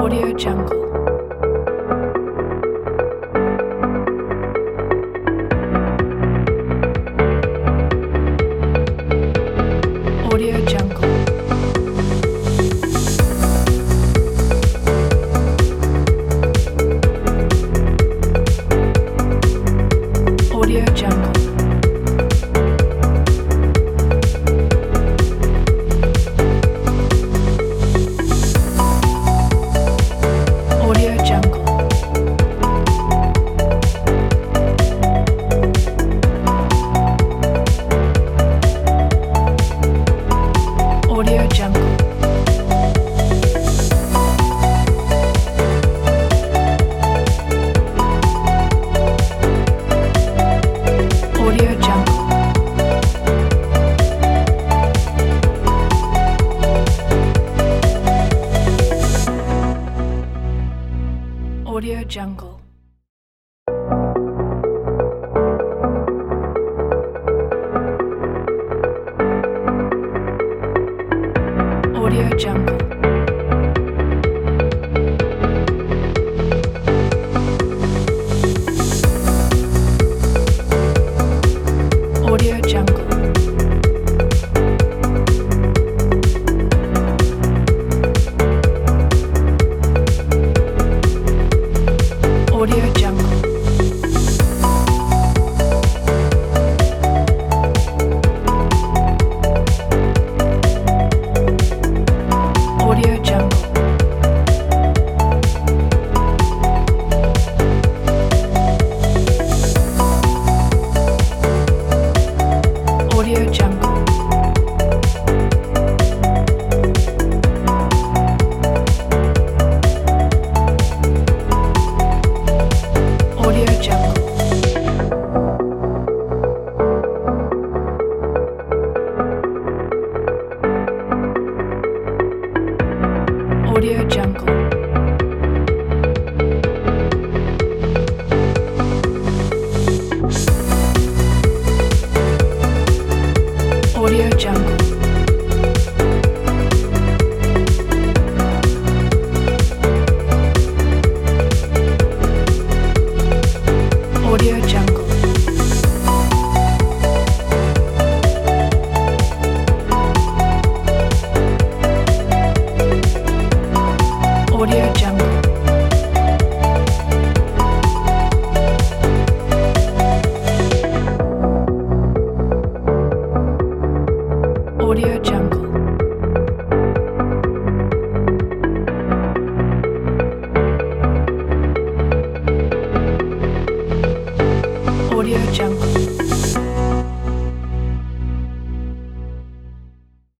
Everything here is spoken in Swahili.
Audio Jungle. Audio Jungle. Audio Jungle. Audio Jungle. Audio Jungle. Audio Jungle. Audio Jungle. Audio Jungle. Audio Jungle. Audio Jungle. Audio Jungle. Audio Jungle. Audio Jungle. Audio Jungle. Audio Jungle. Audio Jungle. Audio Jungle. Audio Jungle. Audio Jungle.